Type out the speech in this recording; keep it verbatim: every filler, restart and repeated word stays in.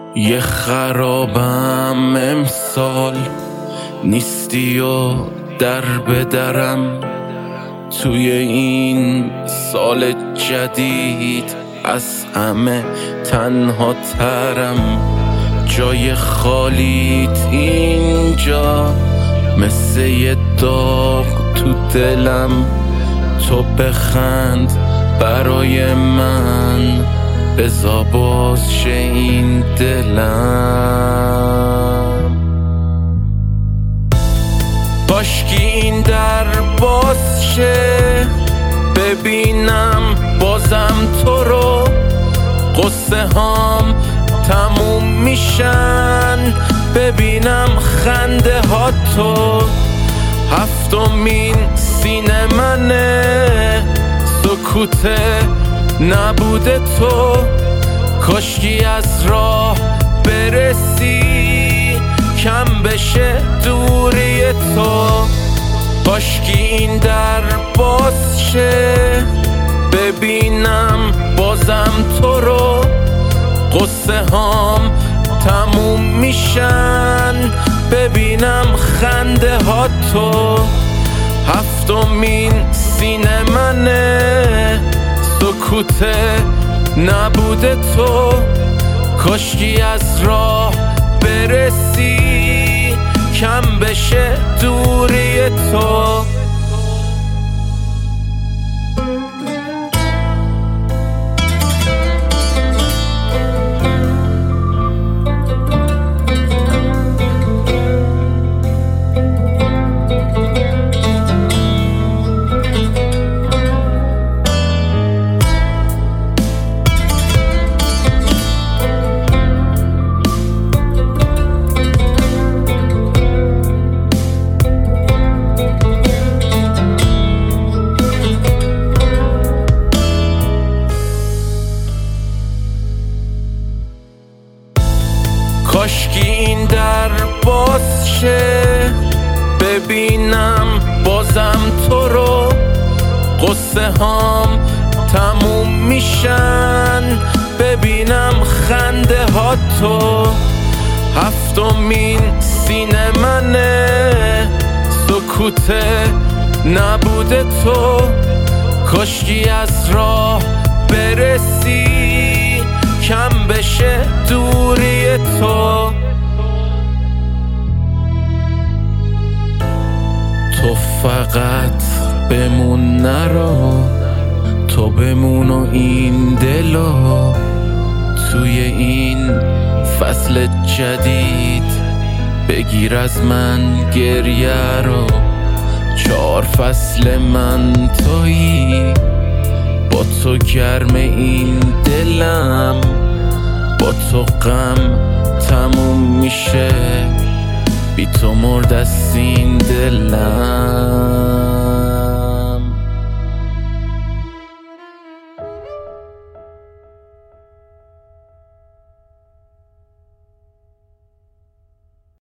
یه خرابم امسال نیستی و در به درم توی این سال جدید از همه تنها ترم. جای خالیت اینجا مثل یه داغ تو دلم، تو بخند برای من بزا باز شه این دلم. کاشکی این در باز شه ببینم بازم تو رو، قصه هام تموم میشن ببینم خنده ها تو. هفتمین سینه منه سکوت نبوده تو، کاشکی از راه برسی کم بشه دوری تو. کاشکی این در باز شه ببینم بازم تو رو، قصه هام تموم میشن ببینم خنده ها تو. هفتمین سینه منه سکوت نبوده تو، کاشکی از راه برسی کم بشه دوری تو. کاشکی این در باز شه ببینم بازم تو رو، قصه هام تموم میشن ببینم خنده ها تو. هفتمین سینه منه سکوت نبوده تو، کاشکی از راه برسی کم بشه دوری تو. تو فقط بمون نرو، تو بمون و این دلو توی این فصل جدید بگیر از من گریه رو. چهار فصل من تویی، با تو گرم این دلم، با تو غم تموم میشه بی تو مرد از این دلم.